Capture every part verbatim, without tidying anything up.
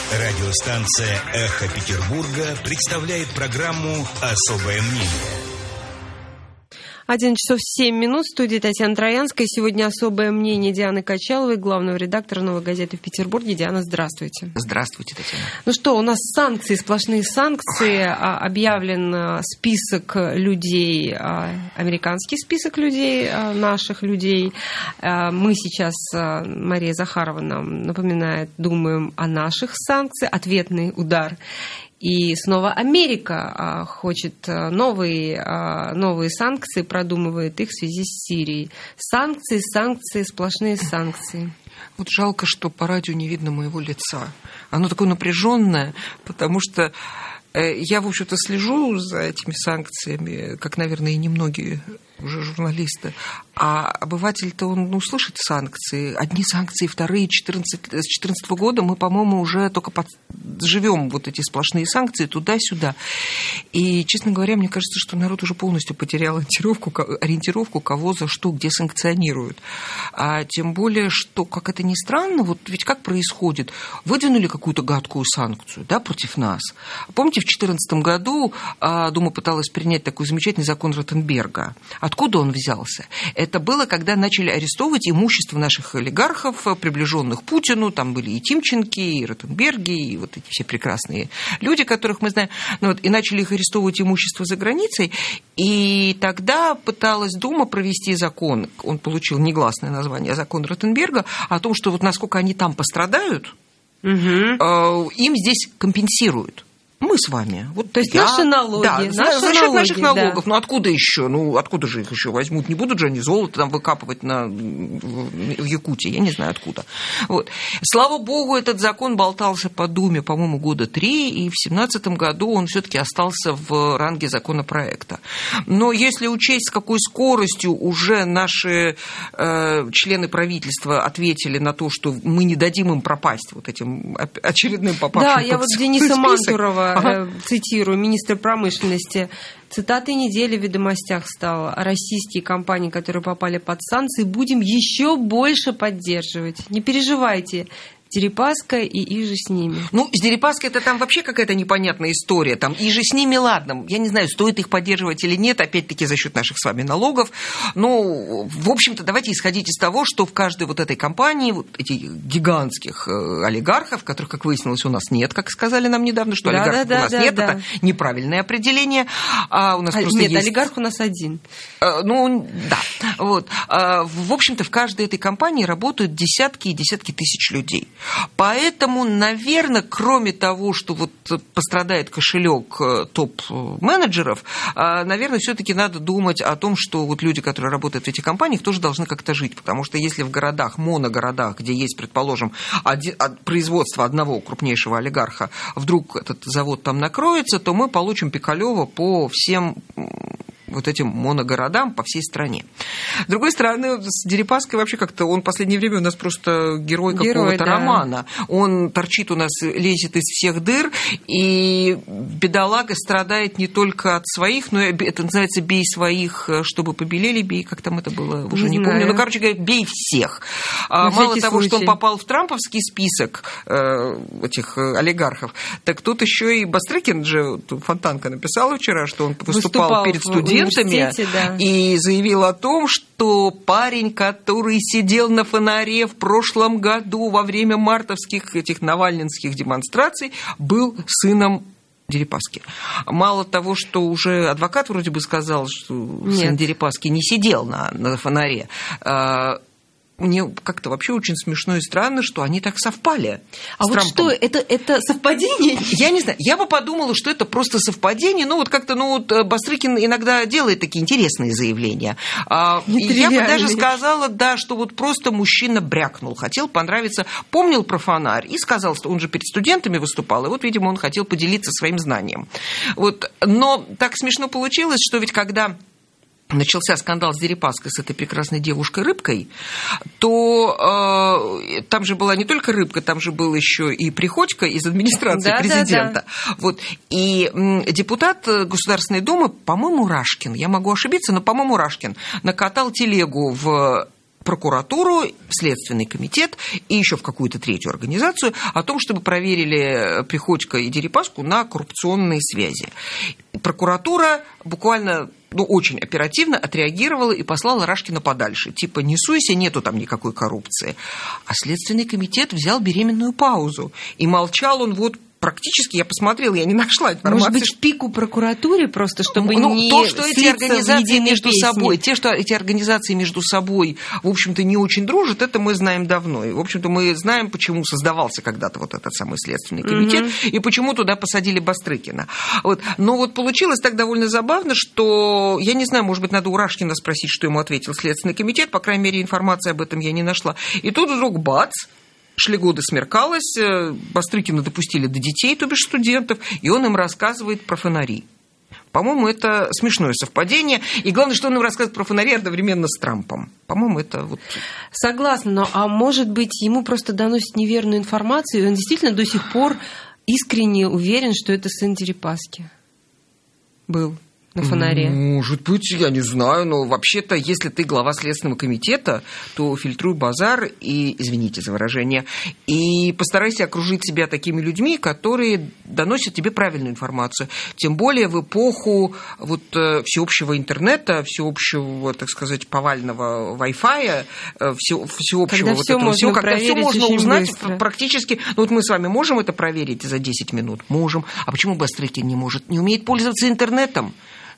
Радиостанция «Эхо Петербурга» представляет программу «Особое мнение». один часов семь минут, в студии Татьяна Троянская. Сегодня особое мнение Дианы Качаловой, главного редактора «Новой газеты» в Петербурге. Диана, здравствуйте. Здравствуйте, Татьяна. Ну что, у нас санкции, сплошные санкции. Объявлен список людей, американский список людей, наших людей. Мы сейчас, Мария Захарова нам напоминает, думаем о наших санкциях, ответный удар. И снова Америка а, хочет новые, а, новые санкции, продумывает их в связи с Сирией. Санкции, санкции, сплошные санкции. Вот жалко, что по радио не видно моего лица. Оно такое напряженное, потому что э, я, в общем-то, слежу за этими санкциями, как, наверное, и немногие уже журналисты. А обыватель-то, он ну, слышит санкции. Одни санкции, вторые. С две тысячи четырнадцатого года мы, по-моему, уже только под... живем вот эти сплошные санкции туда-сюда. И, честно говоря, мне кажется, что народ уже полностью потерял ориентировку, ориентировку кого за что, где санкционируют. А тем более, что, как это ни странно, вот ведь как происходит? Выдвинули какую-то гадкую санкцию, да, против нас. Помните, в две тысячи четырнадцатом году Дума пыталась принять такой замечательный закон Ротенберга. Откуда он взялся? Это было, когда начали арестовывать имущество наших олигархов, приближенных Путину. Там были и Тимченки, и Ротенберги, и вот эти все прекрасные люди, которых мы знаем. Ну, вот, и начали их арестовывать имущество за границей. И тогда пыталась Дума провести закон, он получил негласное название, закон Ротенберга, о том, что вот насколько они там пострадают, угу. им здесь компенсируют. Мы с вами. Вот То есть я, наши налоги. Да, наши за счет налоги, наших налогов. Да. Ну откуда еще? Ну откуда же их еще возьмут? Не будут же они золото там выкапывать на, в Якутии. Я не знаю откуда. Вот. Слава богу, этот закон болтался по Думе, по-моему, года три, и в две тысячи семнадцатом году он все-таки остался в ранге законопроекта. Но если учесть, с какой скоростью уже наши э, члены правительства ответили на то, что мы не дадим им пропасть вот этим очередным попавшим Да, я вот Дениса Мантурова Ага. цитирую, министра промышленности. Цитатой недели в «Ведомостях» стало: российские компании, которые попали под санкции, будем еще больше поддерживать. Не переживайте. Дерипаска и иже с ними. Ну, с Дерипаской это там вообще какая-то непонятная история. Там иже с ними, ладно. Я не знаю, стоит их поддерживать или нет, опять-таки за счет наших с вами налогов. Но, в общем-то, давайте исходить из того, что в каждой вот этой компании, вот этих гигантских олигархов, которых, как выяснилось, у нас нет, как сказали нам недавно, что да, олигархов да, у нас да, нет, да. Это неправильное определение. А у нас а, просто нет, есть... олигарх у нас один. А, ну, да. Вот. А, в общем-то, в каждой этой компании работают десятки и десятки тысяч людей. Поэтому, наверное, кроме того, что вот пострадает кошелек топ-менеджеров, наверное, все-таки надо думать о том, что вот люди, которые работают в этих компаниях, тоже должны как-то жить. Потому что если в городах, моногородах, где есть, предположим, один, производство одного крупнейшего олигарха, вдруг этот завод там накроется, то мы получим Пикалева по всем вот этим моногородам по всей стране. С другой стороны, с Дерипаской вообще как-то он в последнее время у нас просто герой, герой какого-то да. романа. Он торчит у нас, лезет из всех дыр, и бедолага страдает не только от своих, но это называется «бей своих, чтобы побелели», бей, как там это было, уже не, не помню. Ну, короче говоря, бей всех. На Мало того, случай. Что он попал в трамповский список э, этих олигархов, так тут еще и Бастрыкин же, Фонтанка написала вчера, что он выступал, выступал перед студентами, да. И заявил о том, что парень, который сидел на фонаре в прошлом году во время мартовских этих навальнинских демонстраций, был сыном Дерипаски. Мало того, что уже адвокат вроде бы сказал, что Нет. сын Дерипаски не сидел на, на фонаре. Мне как-то вообще очень смешно и странно, что они так совпали. А вот Трампом. Что, это, это совпадение? Я не знаю. Я бы подумала, что это просто совпадение. Ну, вот как-то, ну, вот Бастрыкин иногда делает такие интересные заявления. Я бы даже сказала, да, что вот просто мужчина брякнул, хотел понравиться, помнил про фонарь и сказал, что он же перед студентами выступал, и вот, видимо, он хотел поделиться своим знанием. Вот. Но так смешно получилось, что ведь когда начался скандал с Дерипаской, с этой прекрасной девушкой-рыбкой, то э, там же была не только рыбка, там же был еще и Приходько из администрации да, президента. Да, да. Вот. И депутат Государственной Думы, по-моему, Рашкин, я могу ошибиться, но, по-моему, Рашкин накатал телегу в прокуратуру, Следственный комитет и еще в какую-то третью организацию о том, чтобы проверили Приходько и Дерипаску на коррупционные связи. Прокуратура буквально, ну, очень оперативно отреагировала и послала Рашкина подальше. Типа, не суйся, нету там никакой коррупции. А Следственный комитет взял беременную паузу. И молчал он вот практически, я посмотрела, я не нашла информации. Может быть, в пику прокуратуре просто, чтобы ну, не то, что эти организации между песни. собой, те, что эти организации между собой, в общем-то, не очень дружат, это мы знаем давно. И, в общем-то, мы знаем, почему создавался когда-то вот этот самый Следственный комитет, mm-hmm. и почему туда посадили Бастрыкина. Вот. Но вот получилось так довольно забавно, что, я не знаю, может быть, надо у Рашкина спросить, что ему ответил Следственный комитет, по крайней мере, информации об этом я не нашла. И тут вдруг бац! Шли годы, смеркалось, Бастрыкина допустили до детей, то бишь студентов, и он им рассказывает про фонари. По-моему, это смешное совпадение. И главное, что он им рассказывает про фонари одновременно с Трампом. По-моему, это вот... Согласна, но а может быть, ему просто доносят неверную информацию, и он действительно до сих пор искренне уверен, что это сын Дерипаски был на фонаре? Может быть, я не знаю, но вообще-то, если ты глава Следственного комитета, то фильтруй базар и, извините за выражение, и постарайся окружить себя такими людьми, которые доносят тебе правильную информацию. Тем более в эпоху вот всеобщего интернета, всеобщего, так сказать, повального Wi-Fi, все, всеобщего когда вот все этого можно всего, когда все можно узнать быстро. Практически. Ну вот мы с вами можем это проверить за десять минут? Можем. А почему Бастрыкин не может? Не умеет пользоваться интернетом?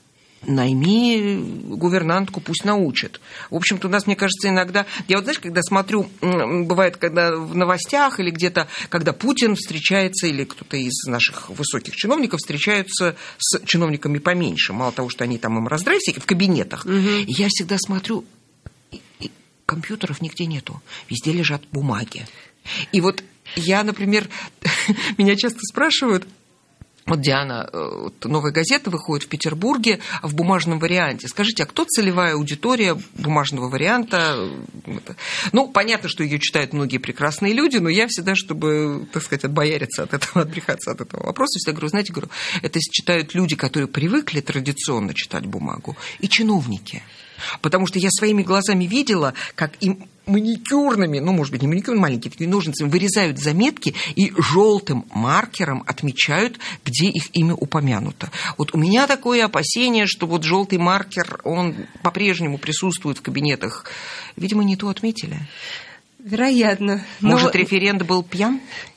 Найми гувернантку, пусть научит. В общем-то, у нас, мне кажется, иногда... Я вот, знаешь, когда смотрю, бывает, когда в новостях или где-то, когда Путин встречается, или кто-то из наших высоких чиновников встречаются с чиновниками поменьше, мало того, что они там им раздрайсики в кабинетах, угу. И я всегда смотрю, и, и компьютеров нигде нету, везде лежат бумаги. И вот я, например, меня часто спрашивают... Вот Диана, вот «Новая газета» выходит в Петербурге в бумажном варианте. Скажите, а кто целевая аудитория бумажного варианта? Ну, понятно, что ее читают многие прекрасные люди, но я всегда, чтобы, так сказать, отбояриться от этого, отбрехаться от этого вопроса, всегда говорю, знаете, говорю, это читают люди, которые привыкли традиционно читать бумагу, и чиновники. Потому что я своими глазами видела, как им маникюрными, ну, может быть, не маникюрными, маленькие такие ножницами, вырезают заметки и желтым маркером отмечают, где их имя упомянуто. Вот у меня такое опасение, что вот желтый маркер, он по-прежнему присутствует в кабинетах. Видимо, не то отметили. Вероятно. Может, но... референт был пьян?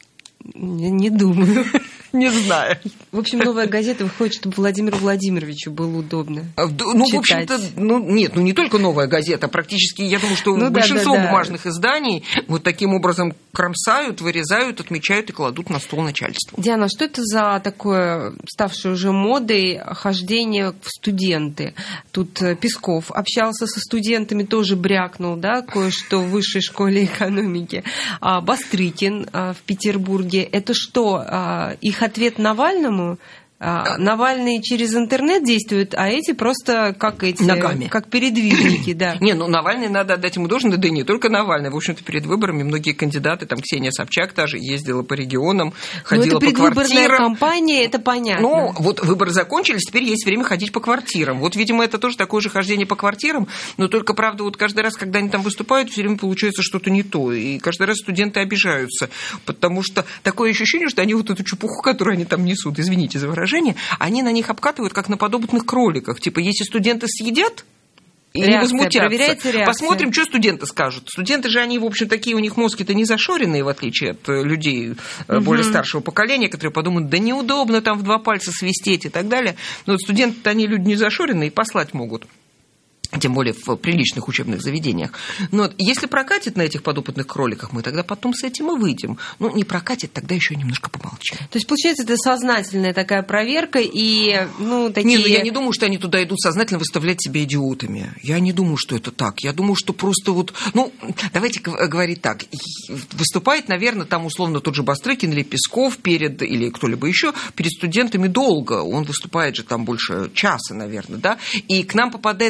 Не, не думаю. Не знаю. В общем, «Новая газета» выходит, чтобы Владимиру Владимировичу было удобно Ну, читать. В общем-то, ну, нет, ну не только «Новая газета», практически, я думаю, что ну, большинство да, да, бумажных да. изданий вот таким образом кромсают, вырезают, отмечают и кладут на стол начальству. Диана, что это за такое, ставшее уже модой, хождение в студенты? Тут Песков общался со студентами, тоже брякнул, да, кое-что в высшей школе экономики. А Бастрыкин в Петербурге, это что, их ответ Навальному? Навальный через интернет действует, а эти просто как эти... Ногами. Как передвижники, да. Не, ну Навальный, надо отдать ему должное, да и не только Навальный. В общем-то, перед выборами многие кандидаты, там Ксения Собчак даже ездила по регионам, ходила по квартирам. Ну, это предвыборная кампания, это понятно. Ну, вот выборы закончились, теперь есть время ходить по квартирам. Вот, видимо, это тоже такое же хождение по квартирам, но только, правда, вот каждый раз, когда они там выступают, все время получается что-то не то. И каждый раз студенты обижаются, потому что такое ощущение, что они вот эту чепуху, которую они там несут, извините за выражение, они на них обкатывают, как на подопытных кроликах. Типа, если студенты съедят и реакция, не возмутятся, посмотрим, что студенты скажут. Студенты же, они, в общем, такие, у них мозги-то не зашоренные, в отличие от людей угу. более старшего поколения, которые подумают, да неудобно там в два пальца свистеть и так далее. Но вот студенты-то, они люди не зашоренные, и послать могут. Тем более в приличных учебных заведениях. Но вот если прокатит на этих подопытных кроликах, мы тогда потом с этим и выйдем. Ну, не прокатит, тогда еще немножко помолчим. То есть, получается, это сознательная такая проверка, и, ну, такие... Не, ну, я не думаю, что они туда идут сознательно выставлять себя идиотами. Я не думаю, что это так. Я думаю, что просто вот... Ну, давайте говорить так. Выступает, наверное, там, условно, тот же Бастрыкин или Песков перед, или кто-либо еще, перед студентами долго. Он выступает же там больше часа, наверное, да? И к нам попадает только к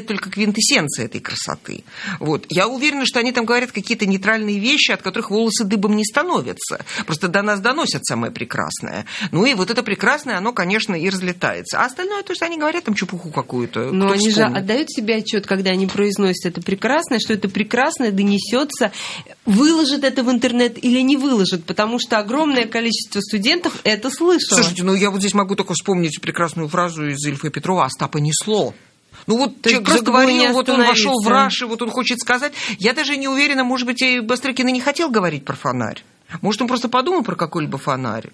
квинтэссенция этой красоты. Вот. Я уверена, что они там говорят какие-то нейтральные вещи, от которых волосы дыбом не становятся. Просто до нас доносят самое прекрасное. Ну и вот это прекрасное, оно, конечно, и разлетается. А остальное, то, что они говорят, там чепуху какую-то. Но они вспомнит? же отдают себе отчет, когда они произносят это прекрасное, что это прекрасное донесется, выложат это в интернет или не выложат, потому что огромное количество студентов это слышало. Слушайте, ну я вот здесь могу только вспомнить прекрасную фразу из Ильфа и Петрова: «Остапа несло». Ну вот То человек заговорил, вот он вошел в раж, и вот он хочет сказать. Я даже не уверена, может быть, и Бастрыкин и не хотел говорить про фонарь. Может, он просто подумал про какой-либо фонарь.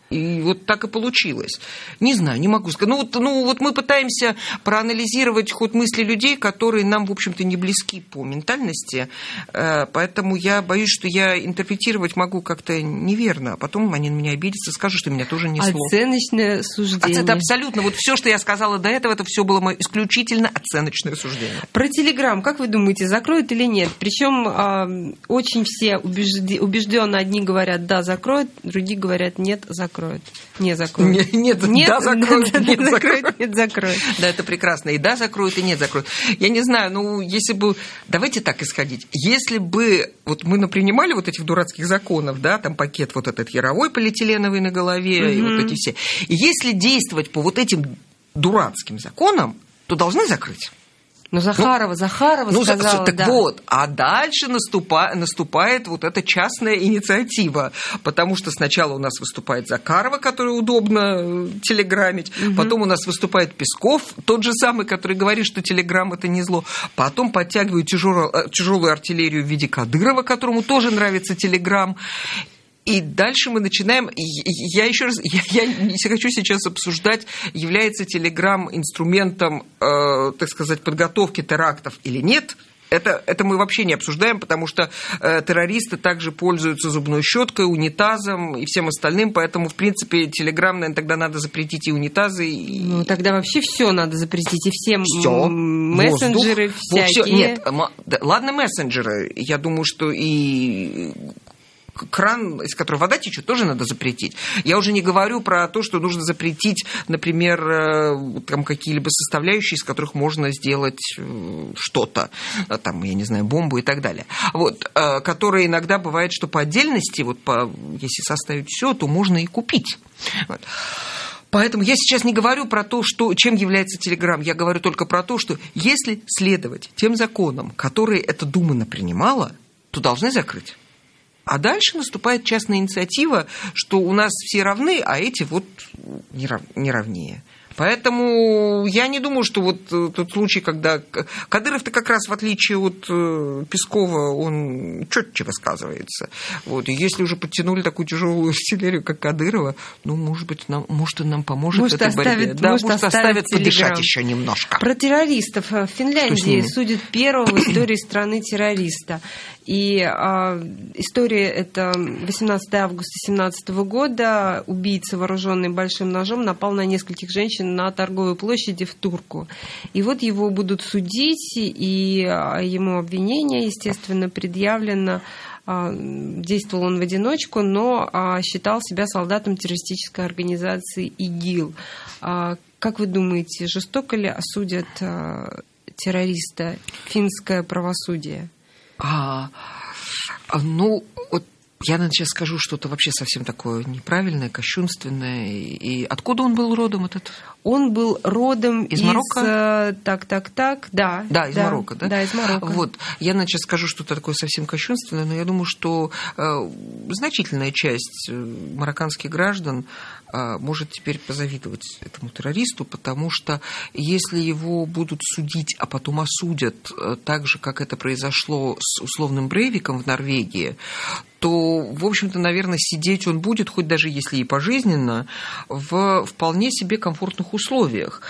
И вот так и получилось. Не знаю, не могу сказать. Ну вот, ну вот мы пытаемся проанализировать ход мысли людей, которые нам, в общем-то, не близки по ментальности. Поэтому я боюсь, что я интерпретировать могу как-то неверно. А потом они на меня обидятся, скажут, что меня тоже несло. Оценочное суждение. Это абсолютно. Вот все, что я сказала до этого, это все было мое исключительно оценочное суждение. Про Телеграм, как вы думаете, закроют или нет? Причем очень все убежденно, одни говорят, да, закроют, другие говорят, нет, закроют. Не закроют. Нет, нет, да, закроют, да, нет, закроют, нет, закроют. Да, это прекрасно. И да, закроют, и нет, закроют. Я не знаю, ну, если бы... Давайте так исходить. Если бы вот мы напринимали вот этих дурацких законов, да, там пакет вот этот яровой полиэтиленовый на голове, угу. и вот эти все. И если действовать по вот этим дурацким законам, то должны закрыть. Ну, Захарова, ну, Захарова ну, сказала, так да. вот, а дальше наступа, наступает вот эта частная инициатива, потому что сначала у нас выступает Захарова, который удобно телеграммить, угу. потом у нас выступает Песков, тот же самый, который говорит, что телеграм – это не зло, потом подтягивают тяжелую, тяжелую артиллерию в виде Кадырова, которому тоже нравится телеграм. И дальше мы начинаем, я еще раз, я, я не хочу сейчас обсуждать, является Телеграм инструментом, э, так сказать, подготовки терактов или нет. Это, это мы вообще не обсуждаем, потому что э, террористы также пользуются зубной щеткой, унитазом и всем остальным, поэтому, в принципе, Телеграм, наверное, тогда надо запретить и унитазы. И... Ну, тогда вообще все надо запретить, и все всё. мессенджеры Воздух. всякие. Всё. Нет, ладно, мессенджеры, я думаю, что и... кран, из которого вода течет, тоже надо запретить. Я уже не говорю про то, что нужно запретить, например, там какие-либо составляющие, из которых можно сделать что-то, там, я не знаю, бомбу и так далее. Вот, которые иногда бывает, что по отдельности, вот по, если составить все, то можно и купить. Вот. Поэтому я сейчас не говорю про то, что, чем является Телеграм, я говорю только про то, что если следовать тем законам, которые эта Дума напринимала, то должны закрыть. А дальше наступает частная инициатива, что у нас все равны, а эти вот не равнее. Поэтому я не думаю, что вот тот случай, когда Кадыров-то как раз, в отличие от Пескова, он четче высказывается. Вот. И если уже подтянули такую тяжелую артиллерию, как Кадырова, ну, может быть, нам, может, он нам поможет может, в этой оставит, борьбе. Да, может, может, оставит Телеграм. подышать еще немножко. Про террористов. В Финляндии судят первого в истории страны террориста. И а, история это восемнадцатого августа две тысячи семнадцатого года. Убийца, вооруженный большим ножом, напал на нескольких женщин на торговой площади в Турку. И вот его будут судить, и ему обвинение, естественно, предъявлено. Действовал он в одиночку, но считал себя солдатом террористической организации ИГИЛ. Как вы думаете, жестоко ли осудят террориста финское правосудие? А, ну, вот я, наверное, сейчас скажу что-то вообще совсем такое неправильное, кощунственное. И откуда он был родом этот? Он был родом из, из Марокко? Так, так, так, да. Да, из да, Марокко, да? Да, из Марокко. Вот. Я, наверное, сейчас скажу что-то такое совсем кощунственное, но я думаю, что э, значительная часть марокканских граждан э, может теперь позавидовать этому террористу, потому что если его будут судить, а потом осудят э, так же, как это произошло с условным Брейвиком в Норвегии, то, в общем-то, наверное, сидеть он будет, хоть даже если и пожизненно, в вполне себе комфортных условиях.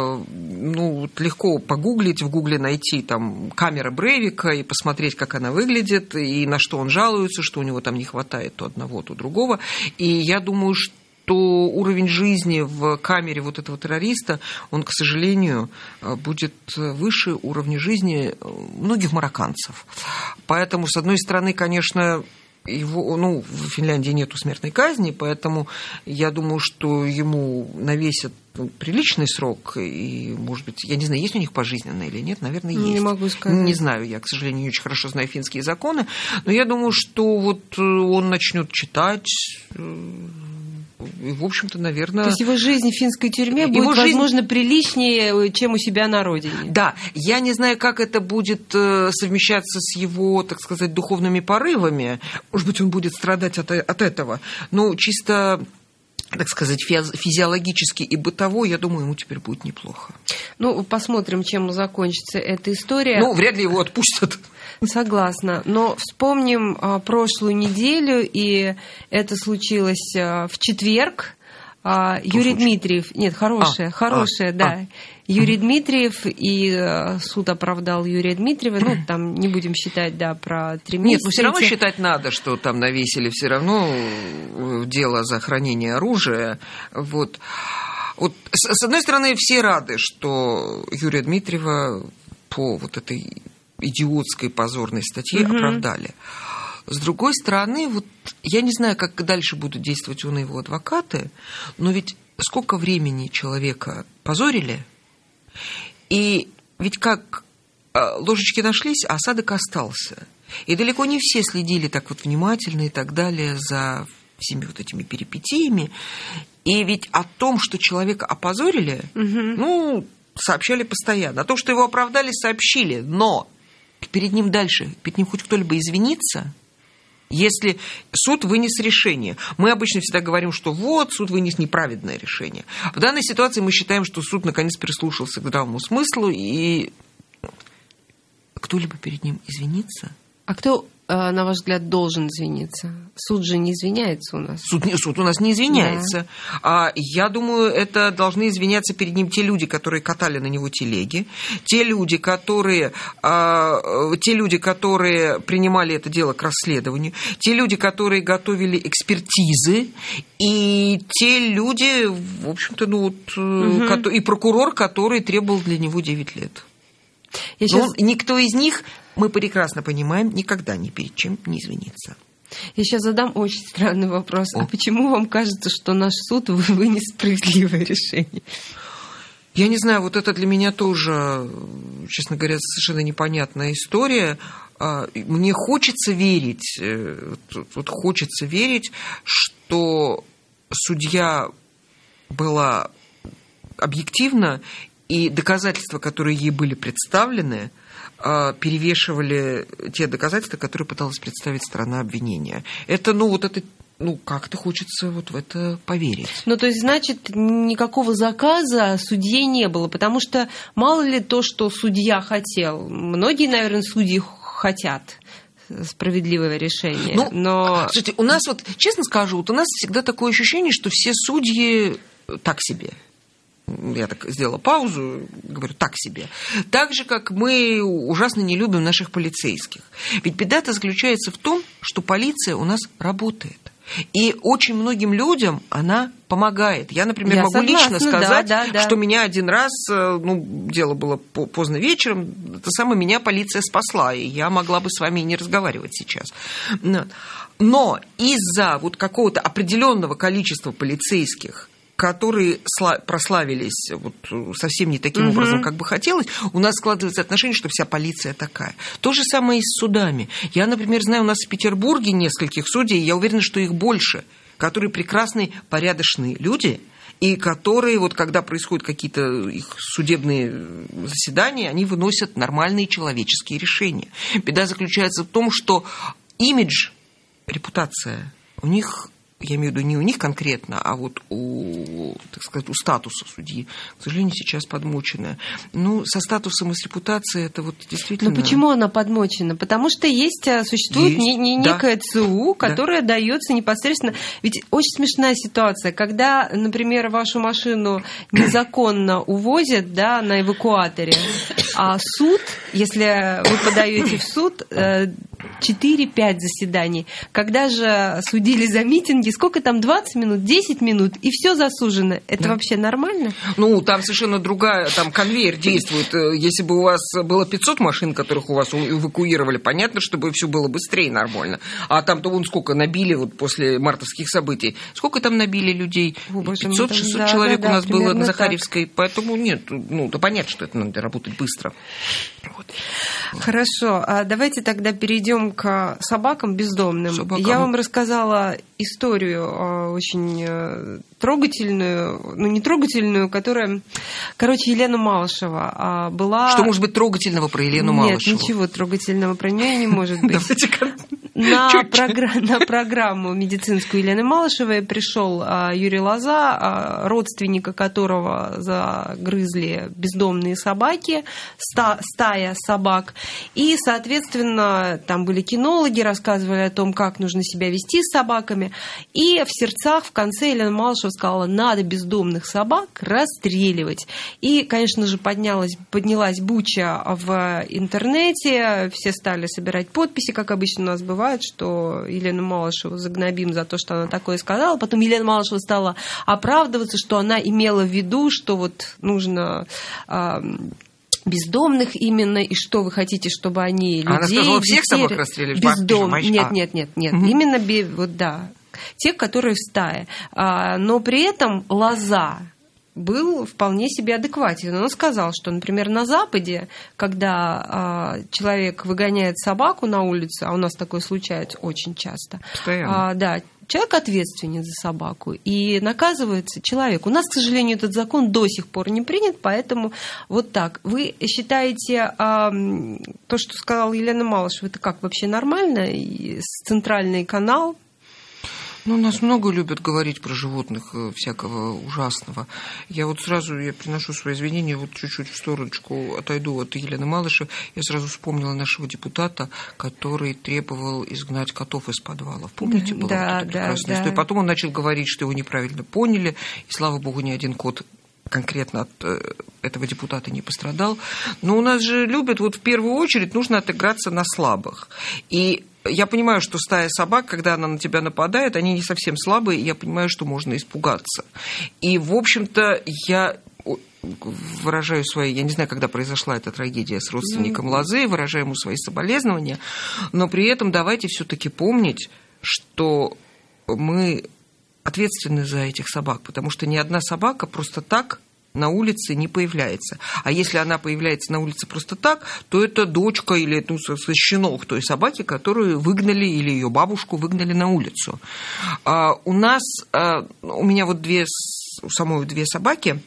Ну, легко погуглить, в Гугле найти там камера Брейвика и посмотреть, как она выглядит, и на что он жалуется, что у него там не хватает то одного, то другого. И я думаю, что то уровень жизни в камере вот этого террориста, он, к сожалению, будет выше уровня жизни многих марокканцев. Поэтому, с одной стороны, конечно, его, ну, в Финляндии нету смертной казни, поэтому я думаю, что ему навесят приличный срок, и, может быть, я не знаю, есть у них пожизненно или нет, наверное, есть. Не могу сказать. Не знаю, я, к сожалению, не очень хорошо знаю финские законы, но я думаю, что вот он начнет читать, и, в общем-то, наверное... То есть его жизнь в финской тюрьме будет, жизнь... возможно, приличнее, чем у себя на родине. Да, я не знаю, как это будет совмещаться с его, так сказать, духовными порывами. Может быть, он будет страдать от, от этого. Но чисто, так сказать, физиологически и бытово, я думаю, ему теперь будет неплохо. Ну, посмотрим, чем закончится эта история. Ну, вряд ли его отпустят. Согласна. Но вспомним а, прошлую неделю, и это случилось а, в четверг. А, Юрий случай? Дмитриев, нет, хорошая, а, хорошая, а, да. А. Юрий угу. Дмитриев, и а, суд оправдал Юрия Дмитриева. Ну, там не будем считать, да, про три месяца. Нет, но все равно считать надо, что там навесили все равно дело за хранение оружия. Вот. Вот, с одной стороны, все рады, что Юрия Дмитриева по вот этой идиотской позорной статье угу. оправдали. С другой стороны, вот я не знаю, как дальше будут действовать он и его адвокаты, но ведь сколько времени человека позорили, и ведь как ложечки нашлись, а осадок остался. И далеко не все следили так вот внимательно и так далее за всеми вот этими перипетиями. И ведь о том, что человека опозорили, угу. ну, сообщали постоянно. О том, что его оправдали, сообщили. Но перед ним дальше, перед ним хоть кто-либо извинится, если суд вынес решение. Мы обычно всегда говорим, что вот, суд вынес неправедное решение. В данной ситуации мы считаем, что суд наконец прислушался к здравому смыслу, и кто-либо перед ним извинится. А кто, на ваш взгляд, должен извиниться? Суд же не извиняется у нас. Суд, суд у нас не извиняется. Да. А, я думаю, это должны извиняться перед ним те люди, которые катали на него телеги, те люди, которые, а, те люди, которые принимали это дело к расследованию, те люди, которые готовили экспертизы, и те люди, в общем-то, ну вот, угу. и прокурор, который требовал для него девять лет. Я сейчас... Но никто из них, мы прекрасно понимаем, никогда ни перед чем не извинится. Я сейчас задам очень странный вопрос. О. А почему вам кажется, что наш суд вынес справедливое решение? Я не знаю, вот это для меня тоже, честно говоря, совершенно непонятная история. Мне хочется верить, вот хочется верить, что судья была объективна, и доказательства, которые ей были представлены, перевешивали те доказательства, которые пыталась представить сторона обвинения. Это, ну, вот это, ну, как-то хочется вот в это поверить. Ну, то есть, значит, никакого заказа судье не было, потому что мало ли то, что судья хотел. Многие, наверное, судьи хотят справедливое решение. Ну, но... Слушайте, у нас вот, честно скажу, вот у нас всегда такое ощущение, что все судьи так себе. Я так сделала паузу, говорю, так себе. Так же, как мы ужасно не любим наших полицейских. Ведь беда-то заключается в том, что полиция у нас работает. И очень многим людям она помогает. Я, например, Я могу согласна, лично сказать, да, да, да. что меня один раз, ну, дело было поздно вечером, это самое, меня полиция спасла, и я могла бы с вами и не разговаривать сейчас. Но из-за вот какого-то определенного количества полицейских, которые прославились вот совсем не таким угу. образом, как бы хотелось, у нас складывается отношение, что вся полиция такая. То же самое и с судами. Я, например, знаю, у нас в Петербурге нескольких судей, я уверена, что их больше, которые прекрасные, порядочные люди, и которые, вот когда происходят какие-то их судебные заседания, они выносят нормальные человеческие решения. Беда заключается в том, что имидж, репутация у них... Я имею в виду не у них конкретно, а вот у, так сказать, у статуса судьи, к сожалению, сейчас подмоченная. Ну, со статусом и с репутацией это вот действительно... Но почему она подмочена? Потому что есть, существует есть, не, не, да. некая ЦУ, которая да. дается непосредственно... Ведь очень смешная ситуация, когда, например, вашу машину незаконно увозят, да, на эвакуаторе, а суд, если вы подаете в суд... четыре-пять заседаний. Когда же судили за митинги, сколько там, двадцать минут, десять минут, и все засужено. Это да. вообще нормально? Ну, там совершенно другая, там конвейер действует. Если бы у вас было пятьсот машин, которых у вас эвакуировали, понятно, чтобы все было быстрее и нормально. А там-то вон сколько набили вот после мартовских событий. Сколько там набили людей? пятьсот-шестьсот да, человек да, у нас да, было на Захарьевской. Так. Поэтому нет, ну, да понятно, что это надо работать быстро. Вот. Хорошо, а давайте тогда перейдем к собакам бездомным. Собакам. Я вам рассказала историю очень трогательную, ну не трогательную, которая, короче, Елена Малышева была... Что может быть трогательного про Елену Малышеву? Нет, ничего трогательного про нее не может быть. На, програ... на программу медицинскую Елены Малышевой пришел Юрий Лоза, родственника которого загрызли бездомные собаки, ста... стая собак. И, соответственно, там были кинологи, рассказывали о том, как нужно себя вести с собаками. И в сердцах в конце Елена Малышева сказала, надо бездомных собак расстреливать. И, конечно же, поднялась, поднялась буча в интернете, все стали собирать подписи, как обычно у нас бывает, что Елену Малышеву загнобим за то, что она такое сказала. Потом Елена Малышева стала оправдываться, что она имела в виду, что вот нужно... бездомных именно, и что вы хотите, чтобы они людей... Она сказала, всех собак расстреливать? Бездом... Нет, нет, нет, нет. Угу. Именно, вот да, тех, которые в стае. А, но при этом Лоза был вполне себе адекватен. Он сказал, что, например, на Западе, когда а, человек выгоняет собаку на улицу, а у нас такое случается очень часто, постоянно. А, да, человек ответственен за собаку и наказывается человек. У нас, к сожалению, этот закон до сих пор не принят, поэтому вот так. Вы считаете, а, то, что сказала Елена Малышева, это как, вообще нормально? И центральный канал? Ну, нас много любят говорить про животных всякого ужасного. Я вот сразу, я приношу свои извинения, вот чуть-чуть в стороночку отойду от Елены Малышевой. Я сразу вспомнила нашего депутата, который требовал изгнать котов из подвалов. Помните, была да, вот эта прекрасная да, история? да. Потом он начал говорить, что его неправильно поняли, и, слава богу, ни один кот конкретно от этого депутата не пострадал. Но у нас же любят, вот в первую очередь нужно отыграться на слабых. И я понимаю, что стая собак, когда она на тебя нападает, они не совсем слабые, и я понимаю, что можно испугаться. И, в общем-то, я выражаю свои... Я не знаю, когда произошла эта трагедия с родственником Лозы, выражаю ему свои соболезнования, но при этом давайте все-таки помнить, что мы ответственны за этих собак, потому что ни одна собака просто так на улице не появляется. А если она появляется на улице просто так, то это дочка или ну, щенок той собаки, которую выгнали, или ее бабушку выгнали на улицу. А у нас, а, у меня вот две, у самой две собаки,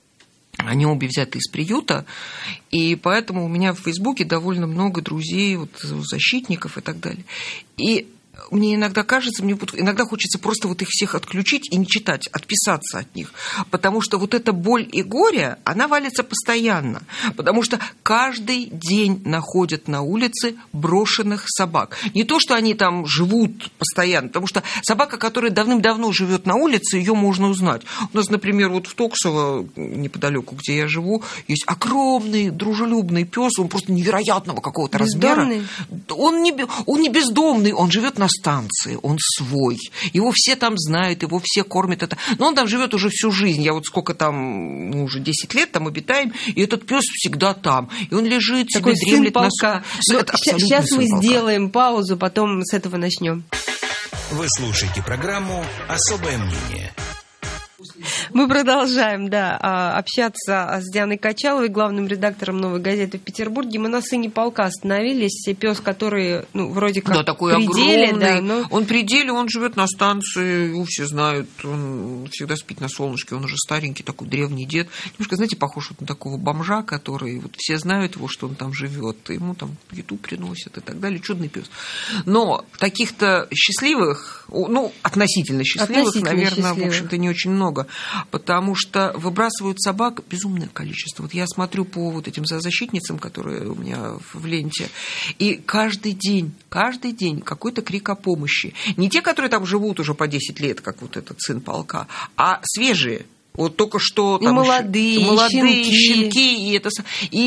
они обе взяты из приюта, и поэтому у меня в Фейсбуке довольно много друзей, вот, защитников и так далее. И мне иногда кажется, мне иногда хочется просто вот их всех отключить и не читать, отписаться от них. Потому что вот эта боль и горе, она валится постоянно. Потому что каждый день находят на улице брошенных собак. Не то, что они там живут постоянно, потому что собака, которая давным-давно живет на улице, ее можно узнать. У нас, например, вот в Токсово, неподалеку, где я живу, есть огромный дружелюбный пес, он просто невероятного какого-то размера. Он не, он не бездомный, он живет на станции, он свой. Его все там знают, его все кормят. Это. Но он там живет уже всю жизнь. Я вот сколько там, мы уже десять лет там обитаем, и этот пес всегда там. И он лежит, такой себе дремлет на... Сейчас мы сделаем паузу, потом с этого начнем. Вы слушаете программу «Особое мнение». Мы продолжаем, да, общаться с Дианой Качаловой, главным редактором «Новой газеты» в Петербурге. Мы на сыне полка остановились. Пес, который, ну, вроде как да, такой пределе, огромный. Да, но... Он пределе, он живет на станции, его все знают. Он всегда спит на солнышке, он уже старенький, такой древний дед. Немножко, знаете, похож вот на такого бомжа, который, вот все знают его, что он там живет, ему там еду приносят и так далее. Чудный пес. Но таких-то счастливых, ну, относительно счастливых, относительно наверное, счастливых. В общем-то, не очень много. Потому что выбрасывают собак безумное количество. Вот я смотрю по вот этим защитницам, которые у меня в ленте, и каждый день, каждый день какой-то крик о помощи. Не те, которые там живут уже по десять лет, как вот этот сын полка, а свежие. Вот только что... Там и молодые, еще, молодые щенки. щенки. И, это, и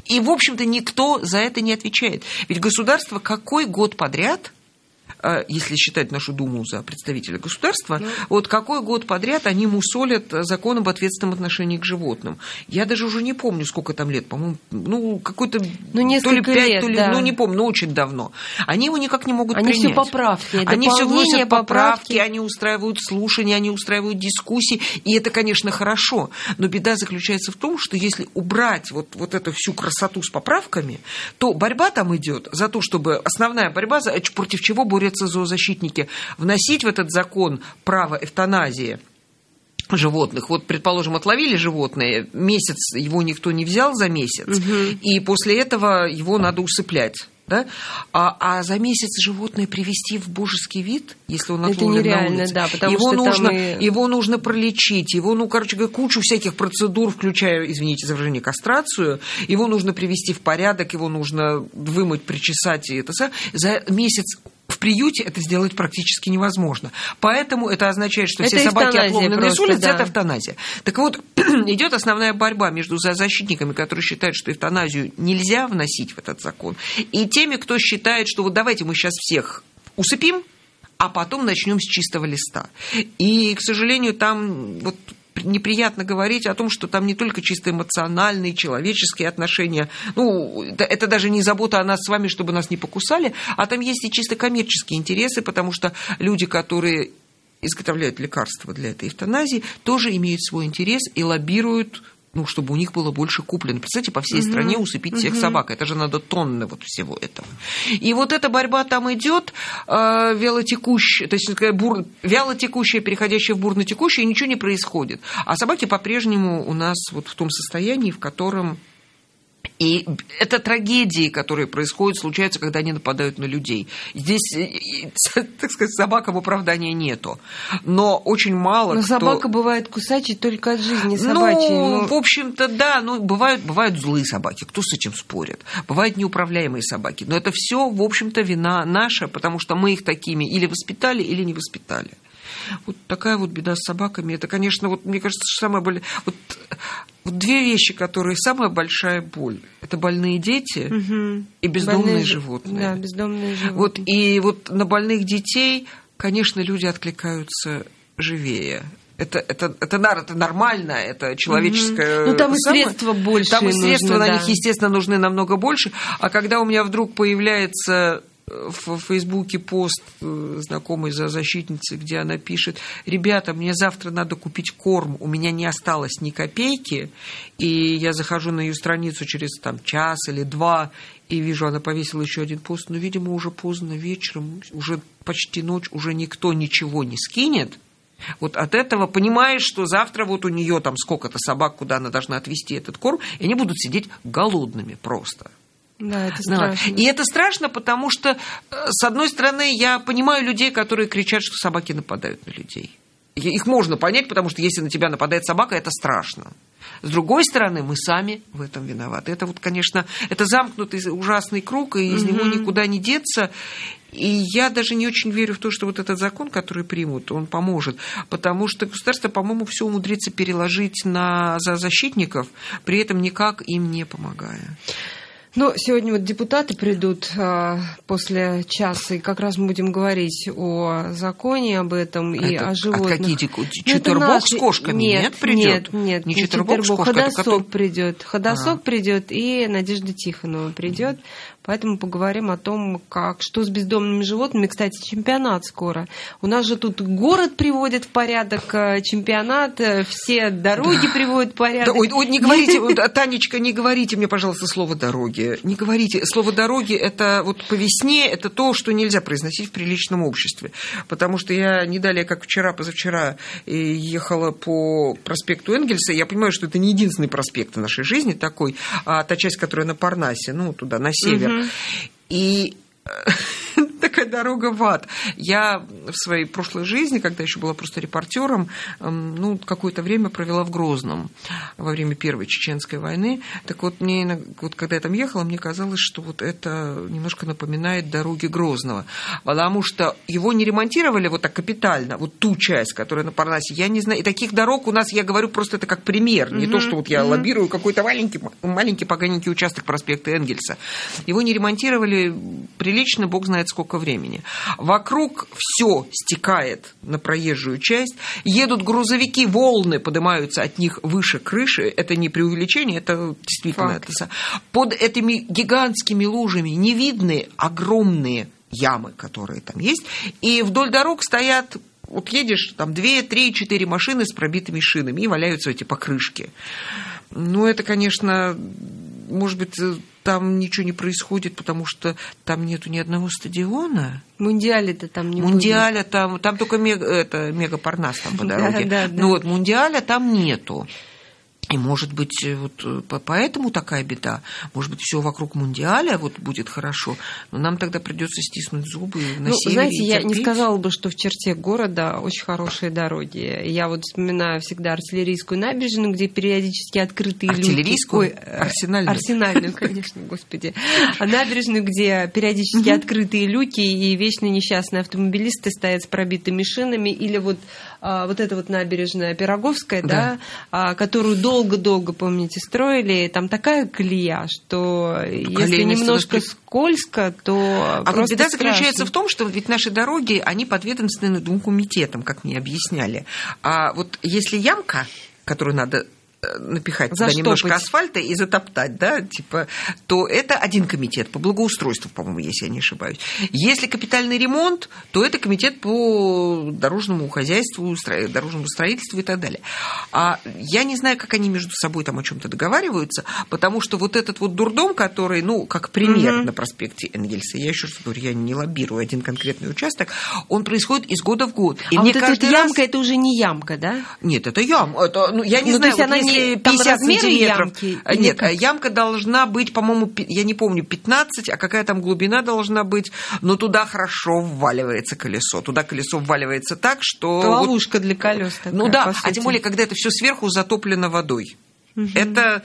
И, в общем-то, никто за это не отвечает. Ведь государство какой год подряд, если считать нашу Думу за представителя государства, ну. вот какой год подряд они мусолят закон об ответственном отношении к животным. Я даже уже не помню, сколько там лет, по-моему, ну, какой-то, ну, то ли пять, лет, то ли, да. ну, не помню, но очень давно. Они его никак не могут они принять. Они все поправки, Они все вносят поправки, поправки, они устраивают слушания, они устраивают дискуссии, и это, конечно, хорошо. Но беда заключается в том, что если убрать вот, вот эту всю красоту с поправками, то борьба там идет за то, чтобы основная борьба, против чего борются зоозащитники, вносить в этот закон право эвтаназии животных. Вот, предположим, отловили животное, месяц его никто не взял за месяц, угу. и после этого его надо усыплять. Да? А, а за месяц животное привести в божеский вид, если он отловлен на улице, да, потому его, что нужно, и... его нужно пролечить, его, ну, короче говоря, кучу всяких процедур, включая, извините за выражение, кастрацию, его нужно привести в порядок, его нужно вымыть, причесать, и это за месяц в приюте это сделать практически невозможно. Поэтому это означает, что это все собаки, отловленные с улицы, да. это эвтаназия. Так вот, идет основная борьба между зоозащитниками, которые считают, что эвтаназию нельзя вносить в этот закон, и теми, кто считает, что вот давайте мы сейчас всех усыпим, а потом начнем с чистого листа. И, к сожалению, там вот неприятно говорить о том, что там не только чисто эмоциональные, человеческие отношения, ну, это даже не забота о нас с вами, чтобы нас не покусали, а там есть и чисто коммерческие интересы, потому что люди, которые изготовляют лекарства для этой эвтаназии, тоже имеют свой интерес и лоббируют, ну, чтобы у них было больше куплено. Представьте, по всей uh-huh. стране усыпить uh-huh. всех собак. Это же надо тонны вот всего этого. И вот эта борьба там идет э, вялотекущая, то есть бур, вялотекущая, переходящая в бурнотекущая, и ничего не происходит. А собаки по-прежнему у нас вот в том состоянии, в котором... И это трагедии, которые происходят, случаются, когда они нападают на людей. Здесь, так сказать, собакам оправдания нету. Но очень мало но кто... собака бывает кусачей только от жизни собачьей. Ну, но... в общем-то, да. Ну, бывают, бывают злые собаки, кто с этим спорит. Бывают неуправляемые собаки. Но это все, в общем-то, вина наша, потому что мы их такими или воспитали, или не воспитали. Вот такая вот беда с собаками. Это, конечно, вот, мне кажется, что самая боль... Вот, вот две вещи, которые самая большая боль. Это больные дети угу. и бездомные больные... животные. Да, бездомные животные. Вот, и вот на больных детей, конечно, люди откликаются живее. Это, это, это, это нормально, это человеческое... Ну, там и средства больше. Там и средства нужны, на да. них, естественно, нужны намного больше. А когда у меня вдруг появляется... в Фейсбуке пост знакомой зоозащитницы, где она пишет: ребята, мне завтра надо купить корм, у меня не осталось ни копейки, и я захожу на ее страницу через там, час или два, и вижу, она повесила еще один пост, но, видимо, уже поздно вечером, уже почти ночь, уже никто ничего не скинет. Вот от этого понимаешь, что завтра вот у нее там сколько-то собак, куда она должна отвезти этот корм, и они будут сидеть голодными просто. Да, это страшно. И это страшно, потому что, с одной стороны, я понимаю людей, которые кричат, что собаки нападают на людей. Их можно понять, потому что если на тебя нападает собака, это страшно. С другой стороны, мы сами в этом виноваты. Это вот, конечно, это замкнутый ужасный круг, и из угу. него никуда не деться. И я даже не очень верю в то, что вот этот закон, который примут, он поможет. Потому что государство, по-моему, все умудрится переложить на зоозащитников, при этом никак им не помогая. Ну, сегодня вот депутаты придут а, после часа, и как раз мы будем говорить о законе об этом и это, о животных. А какие читербок с кошками? Нет, нет, придет? Нет, нет, не не читербок с кошками. Ходосок который... придет. Ходосок а. придет, и Надежда Тихонова придет. Mm. Поэтому поговорим о том, как, что с бездомными животными. Кстати, чемпионат скоро. У нас же тут город приводит в порядок, чемпионат, все дороги да. приводят в порядок. Да, ой, ой, не говорите, Танечка, не говорите мне, пожалуйста, слово «дороги». Не говорите. Слово «дороги» – это вот по весне, это то, что нельзя произносить в приличном обществе. Потому что я не далее, как вчера, позавчера, ехала по проспекту Энгельса. Я понимаю, что это не единственный проспект в нашей жизни такой, а та часть, которая на Парнасе, ну, туда, на север. Угу. И... Так Киевская дорога в ад. Я в своей прошлой жизни, когда еще была просто репортером, ну, какое-то время провела в Грозном во время Первой Чеченской войны. Так вот, мне, вот когда я там ехала, мне казалось, что вот это немножко напоминает дороги Грозного, потому что его не ремонтировали вот так капитально, вот ту часть, которая на Парнасе. Я не знаю, и таких дорог у нас, я говорю просто это как пример, не mm-hmm. то, что вот я mm-hmm. лоббирую какой-то маленький, маленький поганенький участок проспекта Энгельса. Его не ремонтировали прилично, бог знает сколько времени. Вокруг все стекает на проезжую часть, едут грузовики, волны поднимаются от них выше крыши, это не преувеличение, это действительно это, под этими гигантскими лужами невидные огромные ямы, которые там есть, и вдоль дорог стоят, вот едешь, там две, три, четыре машины с пробитыми шинами, и валяются эти покрышки. Ну, это, конечно, может быть, там ничего не происходит, потому что там нету ни одного стадиона. Мундиаля-то там не Мундиаля будет. там, там только мега, это, мега-парнас там по дороге. Да, да, да. Ну вот, Мундиаля там нету. И, может быть, вот поэтому такая беда. Может быть, все вокруг Мундиаля вот будет хорошо, но нам тогда придется стиснуть зубы на ну, севере. Знаете, я не сказала бы, что в черте города очень хорошие дороги. Я вот вспоминаю всегда артиллерийскую набережную, где периодически открытые люки. Артиллерийскую? Арсенальную. Арсенальную, конечно, господи. А набережную, где периодически открытые люки, и вечно несчастные автомобилисты стоят с пробитыми шинами, или вот, вот эта вот набережная Пироговская, да, да которую долго долго-долго, помните, строили, там такая колея, что Колейность если немножко воспри... скользко, то А просто беда страшно. Заключается в том, что ведь наши дороги, они подведомственны двум комитетам, как мне объясняли. А вот если ямка, которую надо напихать туда немножко асфальта и затоптать, да, типа, то это один комитет по благоустройству, по-моему, если я не ошибаюсь. Если капитальный ремонт, то это комитет по дорожному хозяйству, дорожному строительству и так далее. А я не знаю, как они между собой там о чем-то договариваются, потому что вот этот вот дурдом, который, ну, как пример mm-hmm. на проспекте Энгельса, я еще раз говорю, я не лоббирую один конкретный участок, он происходит из года в год. И а мне вот эта вот раз... ямка, это уже не ямка, да? Нет, это ямка. Это, ну, я не ну, знаю, вот она если пятьдесят сантиметров. Ямки, Нет, как? ямка должна быть, по-моему, я не помню, пятнадцать, а какая там глубина должна быть, но туда хорошо вваливается колесо. Туда колесо вваливается так, что... Ловушка вот, для колес такая, ну да, а тем более, когда это все сверху затоплено водой. Угу. Это...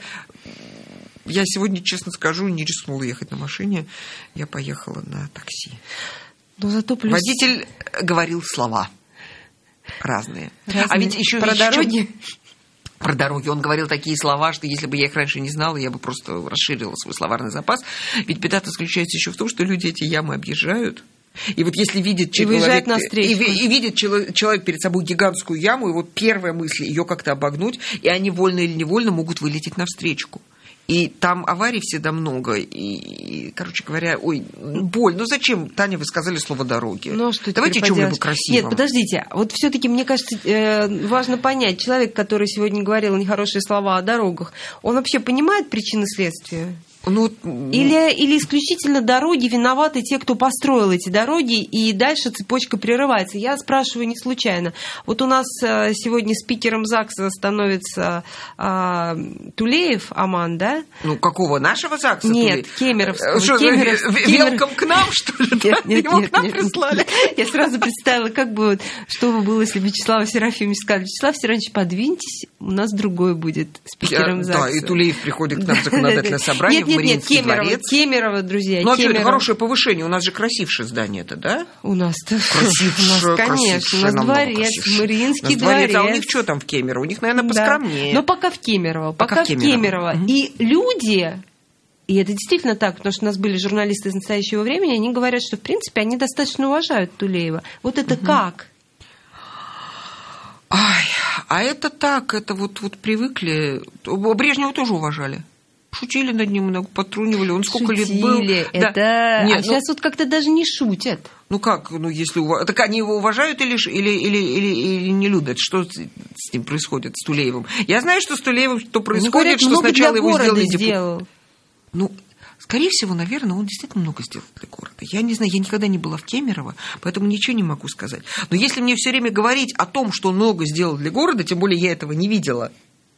Я сегодня, честно скажу, не рискнула ехать на машине. Я поехала на такси. Но зато плюс... Водитель говорил слова разные. разные. А ведь еще... Про еще... дороги... Про дороги. Он говорил такие слова, что если бы я их раньше не знала, я бы просто расширила свой словарный запас. Ведь беда-то заключается еще в том, что люди эти ямы объезжают. И вот если видит человек, и, и видит человек перед собой гигантскую яму, его первая мысль ее как-то обогнуть, и они вольно или невольно могут вылететь навстречу. И там аварий всегда много. И, и, короче говоря, ой, боль. Ну зачем, Таня, вы сказали слово дороги? Ну, что Давайте чем-нибудь красивым. Нет, подождите. Вот все-таки, мне кажется, важно понять, человек, который сегодня говорил нехорошие слова о дорогах, он вообще понимает причины следствия? Ну, или, или исключительно дороги виноваты те, кто построил эти дороги, и дальше цепочка прерывается. Я спрашиваю не случайно. Вот у нас сегодня спикером ЗАГСа становится а, Тулеев Аман, да? Ну, какого? Нашего ЗАГСа? Нет, Кемеровского. Что, Кемеровского. Велком к нам, что ли? Нет, нет, Его нет, к нам нет, прислали. Нет. Я сразу представила, как бы, что бы было, если бы Вячеслав Серафимович сказал: Вячеслав Серафимович, подвиньтесь, у нас другой будет спикером Я, ЗАГСа. Да, и Тулеев приходит к нам в законодательное собрание. Нет, нет, нет, Кемерово, Кемерово, друзья. Ну, а Кемерово. что, это хорошее повышение. У нас же красившее здание-то, да? У нас-то красивше, у нас, конечно, у нас дворец, Мариинский дворец. дворец. А у них что там в Кемерово? У них, наверное, поскромнее. Да. Но пока в Кемерово. Пока, пока в Кемерово. Кемерово. Mm-hmm. И люди, и это действительно так, потому что у нас были журналисты из настоящего времени, они говорят, что, в принципе, они достаточно уважают Тулеева. Вот это mm-hmm. как? Ай, а это так, это вот, вот привыкли. Брежнева тоже уважали. Шутили над ним, много потрунивали. Он сколько Шутили, лет был. Это... Да. Нет, а ну... сейчас вот как-то даже не шутят. Ну как, ну если ув... так они его уважают или, или, или, или, или не любят? Что с ним происходит, с Тулеевым? Я знаю, что с Тулеевым что происходит, говорят, что сначала его сделали депутатом. Ну, скорее всего, наверное, он действительно много сделал для города. Я не знаю, я никогда не была в Кемерово, поэтому ничего не могу сказать. Но если мне все время говорить о том, что он много сделал для города, тем более я этого не видела,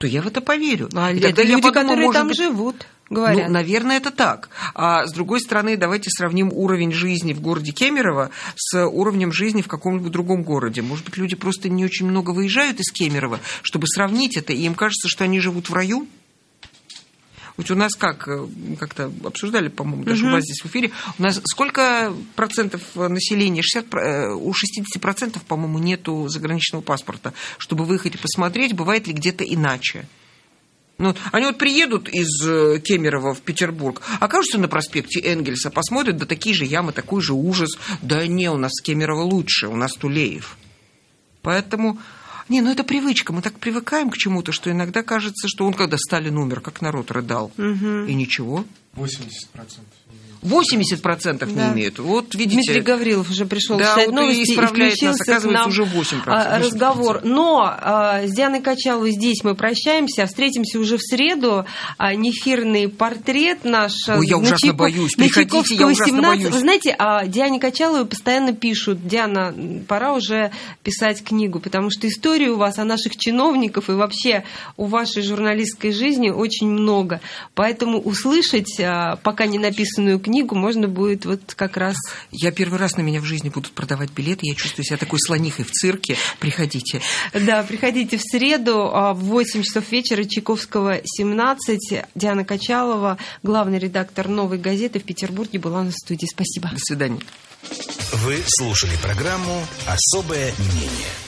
то я в это поверю. А и это тогда люди, я подумаю, которые может там быть, живут, говорят. Ну, наверное, это так. А с другой стороны, давайте сравним уровень жизни в городе Кемерово с уровнем жизни в каком-либо другом городе. Может быть, люди просто не очень много выезжают из Кемерово, чтобы сравнить это, и им кажется, что они живут в раю? Вот у нас как, как-то обсуждали, по-моему, даже угу. у вас здесь в эфире, у нас сколько процентов населения, шестьдесят, у шестьдесят процентов, по-моему, нету заграничного паспорта, чтобы выехать и посмотреть, бывает ли где-то иначе. Ну, они вот приедут из Кемерово в Петербург, окажутся на проспекте Энгельса, посмотрят, да такие же ямы, такой же ужас. Да не, у нас Кемерово лучше, у нас Тулеев. Поэтому... Не, ну это привычка, мы так привыкаем к чему-то, что иногда кажется, что он, когда Сталин умер, как народ рыдал. Угу. И ничего. восемьдесят процентов. восемьдесят процентов да. не имеют. Вот видите. Дмитрий Гаврилов уже пришел да, читать вот новости и включился нас, оказывается, к нам уже восемь процентов. разговор. Но а, с Дианой Качаловой здесь мы прощаемся. Встретимся уже в среду. А, неэфирный портрет наш. Ой, я ужасно Чайков... боюсь. Приходите, я ужасно семнадцать. боюсь. Вы знаете, а Диане Качаловой постоянно пишут: Диана, пора уже писать книгу, потому что истории у вас о наших чиновников и вообще у вашей журналистской жизни очень много. Поэтому услышать а, пока не написанную книгу можно будет вот как раз... Я первый раз, на меня в жизни будут продавать билеты. Я чувствую себя такой слонихой в цирке. Приходите. Да, приходите в среду в восемь часов вечера, Чайковского, семнадцать. Диана Качалова, главный редактор «Новой газеты» в Петербурге, была на студии. Спасибо. До свидания. Вы слушали программу «Особое мнение».